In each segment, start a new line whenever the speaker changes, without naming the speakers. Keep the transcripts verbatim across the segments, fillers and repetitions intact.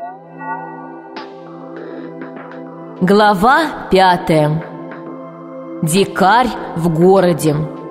Глава пятая. Дикарь в городе.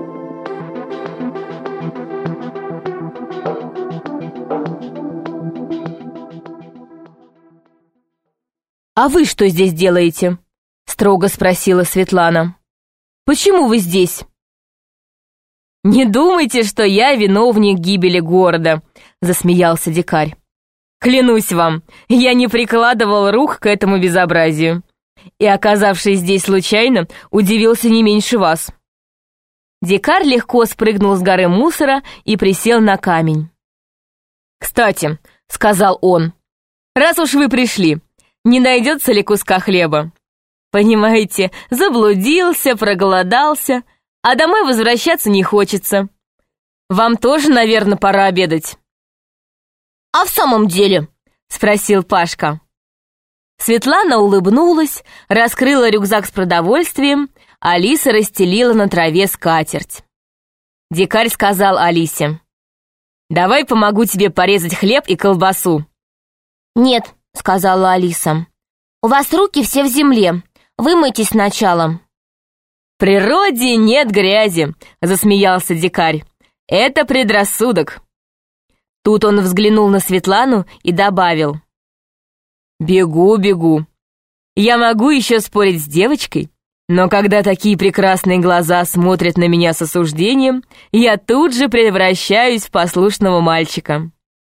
«А вы что здесь делаете?» — строго спросила Светлана. «Почему вы здесь?» «Не думайте, что я виновник гибели города», — засмеялся дикарь. «Клянусь вам, я не прикладывал рук к этому безобразию. И, оказавшись здесь случайно, удивился не меньше вас». Дикарь легко спрыгнул с горы мусора и присел на камень. «Кстати», — сказал он, — «раз уж вы пришли, не найдется ли куска хлеба? Понимаете, заблудился, проголодался, а домой возвращаться не хочется. Вам тоже, наверное, пора обедать».
«А в самом деле?» —
спросил Пашка. Светлана улыбнулась, раскрыла рюкзак с продовольствием, Алиса расстелила на траве скатерть. Дикарь сказал Алисе: «Давай помогу тебе порезать хлеб и колбасу».
«Нет», — сказала Алиса, — «у вас руки все в земле, вымойтесь сначала».
«В природе нет грязи», — засмеялся дикарь. «Это предрассудок». Тут он взглянул на Светлану и добавил: «Бегу, бегу. Я могу еще спорить с девочкой, но когда такие прекрасные глаза смотрят на меня с осуждением, я тут же превращаюсь в послушного мальчика».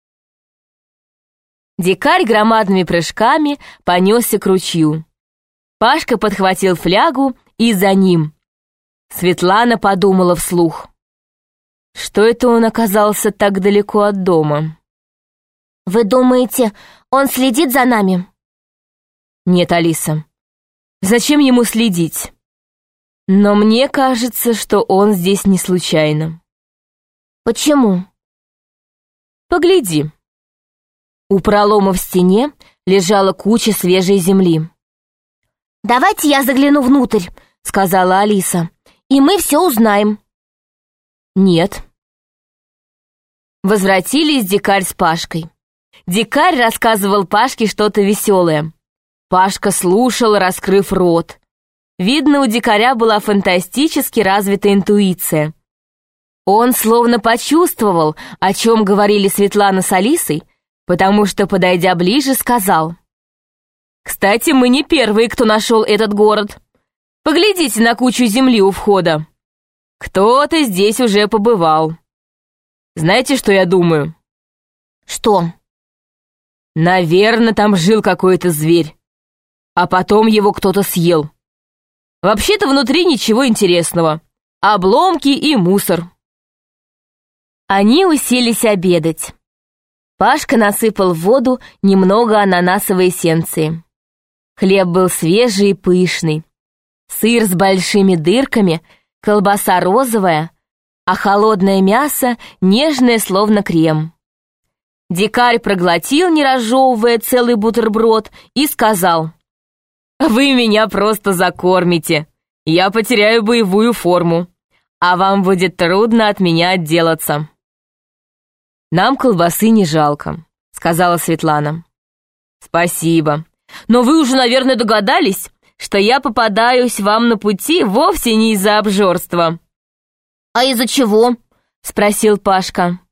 Дикарь громадными прыжками понесся к ручью. Пашка подхватил флягу и за ним. Светлана подумала вслух: что это он оказался так далеко от дома?
«Вы думаете, он следит за нами?»
«Нет, Алиса. Зачем ему следить? Но мне кажется, что он здесь не случайно».
«Почему?»
«Погляди». У пролома в стене лежала куча свежей земли.
«Давайте я загляну внутрь», — сказала Алиса, — «и мы все узнаем».
«Нет». Возвратились дикарь с Пашкой. Дикарь рассказывал Пашке что-то веселое. Пашка слушал, раскрыв рот. Видно, у дикаря была фантастически развита интуиция. Он словно почувствовал, о чем говорили Светлана с Алисой, потому что, подойдя ближе, сказал: «Кстати, мы не первые, кто нашел этот город. Поглядите на кучу земли у входа. Кто-то здесь уже побывал. Знаете, что я думаю?»
«Что?»
«Наверное, там жил какой-то зверь, а потом его кто-то съел. Вообще-то внутри ничего интересного. Обломки и мусор». Они уселись обедать. Пашка насыпал в воду немного ананасовой эссенции. Хлеб был свежий и пышный. Сыр с большими дырками, колбаса розовая, а холодное мясо нежное, словно крем. Дикарь проглотил, не разжевывая, целый бутерброд и сказал: «Вы меня просто закормите. Я потеряю боевую форму, а вам будет трудно от меня отделаться». «Нам колбасы не жалко», — сказала Светлана. «Спасибо. Но вы уже, наверное, догадались, что я попадаюсь вам на пути вовсе не из-за обжорства».
«А из-за чего?»
— спросил Пашка.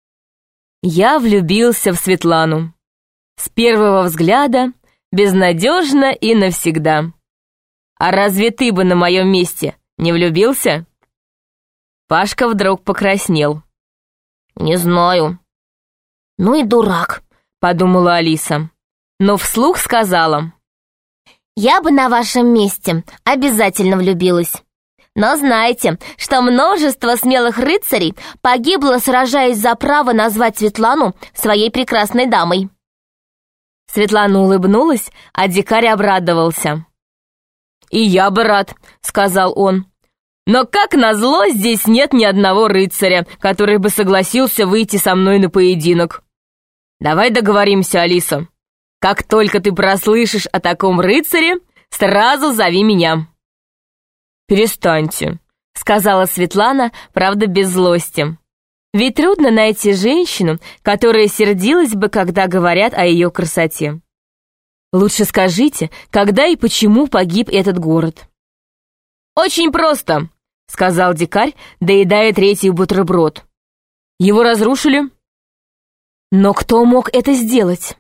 «Я влюбился в Светлану. С первого взгляда, безнадежно и навсегда. А разве ты бы на моем месте не влюбился?» Пашка вдруг покраснел.
«Не знаю». «Ну и дурак», —
подумала Алиса, но вслух сказала:
«Я бы на вашем месте обязательно влюбилась. Но знайте, что множество смелых рыцарей погибло, сражаясь за право назвать Светлану своей прекрасной дамой».
Светлана улыбнулась, а дикарь обрадовался. «И я бы рад», — сказал он. «Но, как назло, здесь нет ни одного рыцаря, который бы согласился выйти со мной на поединок. Давай договоримся, Алиса. Как только ты прослышишь о таком рыцаре, сразу зови меня». «Перестаньте», — сказала Светлана, правда, без злости. Ведь трудно найти женщину, которая сердилась бы, когда говорят о ее красоте. Лучше скажите, когда и почему погиб этот город?» «Очень просто», — сказал дикарь, доедая третий бутерброд. «Его разрушили». «Но кто мог это сделать?»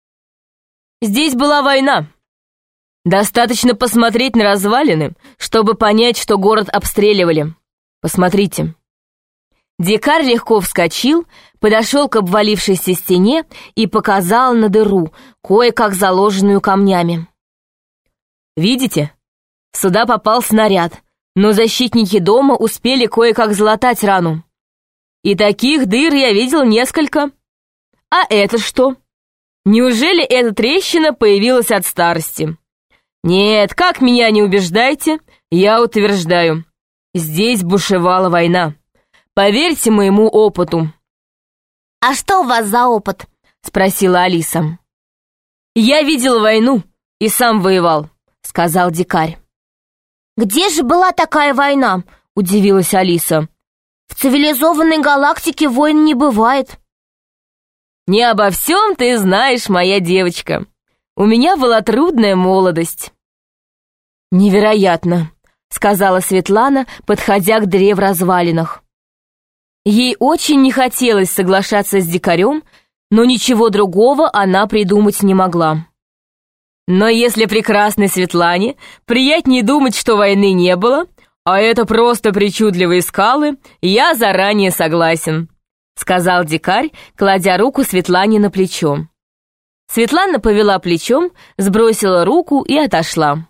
«Здесь была война. Достаточно посмотреть на развалины, чтобы понять, что город обстреливали. Посмотрите». Дикарь легко вскочил, подошел к обвалившейся стене и показал на дыру, кое-как заложенную камнями. «Видите? Сюда попал снаряд, но защитники дома успели кое-как залатать рану. И таких дыр я видел несколько. А это что? Неужели эта трещина появилась от старости? Нет, как меня не убеждайте, я утверждаю, здесь бушевала война. Поверьте моему опыту».
«А что у вас за опыт?» —
спросила Алиса. «Я видел войну и сам воевал», — сказал дикарь.
«Где же была такая война?» — удивилась Алиса. «В цивилизованной галактике войн не бывает».
«Не обо всем ты знаешь, моя девочка. У меня была трудная молодость». «Невероятно», — сказала Светлана, подходя к дыре в развалинах. Ей очень не хотелось соглашаться с дикарем, но ничего другого она придумать не могла. «Но если прекрасной Светлане приятнее думать, что войны не было, а это просто причудливые скалы, я заранее согласен», — сказал дикарь, кладя руку Светлане на плечо. Светлана повела плечом, сбросила руку и отошла.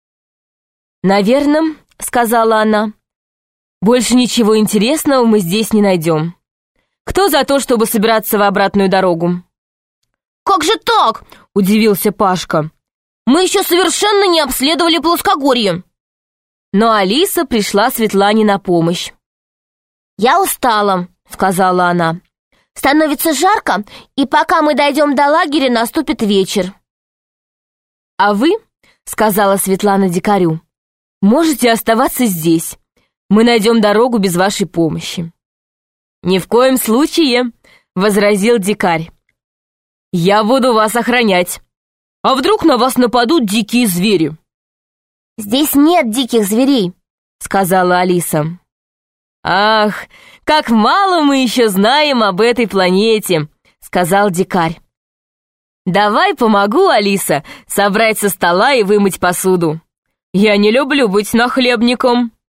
«Наверное, — сказала она, — больше ничего интересного мы здесь не найдем. Кто за то, чтобы собираться в обратную дорогу?»
«Как же так?» — удивился Пашка. «Мы еще совершенно не обследовали плоскогорье».
Но Алиса пришла Светлане на помощь.
«Я устала», — сказала она. «Становится жарко, и пока мы дойдем до лагеря, наступит вечер».
«А вы, — сказала Светлана дикарю, — можете оставаться здесь. Мы найдем дорогу без вашей помощи». «Ни в коем случае», — возразил дикарь. «Я буду вас охранять. А вдруг на вас нападут дикие звери?»
«Здесь нет диких зверей», — сказала Алиса.
«Ах, как мало мы еще знаем об этой планете», — сказал дикарь. «Давай помогу, Алиса, собрать со стола и вымыть посуду. Я не люблю быть нахлебником».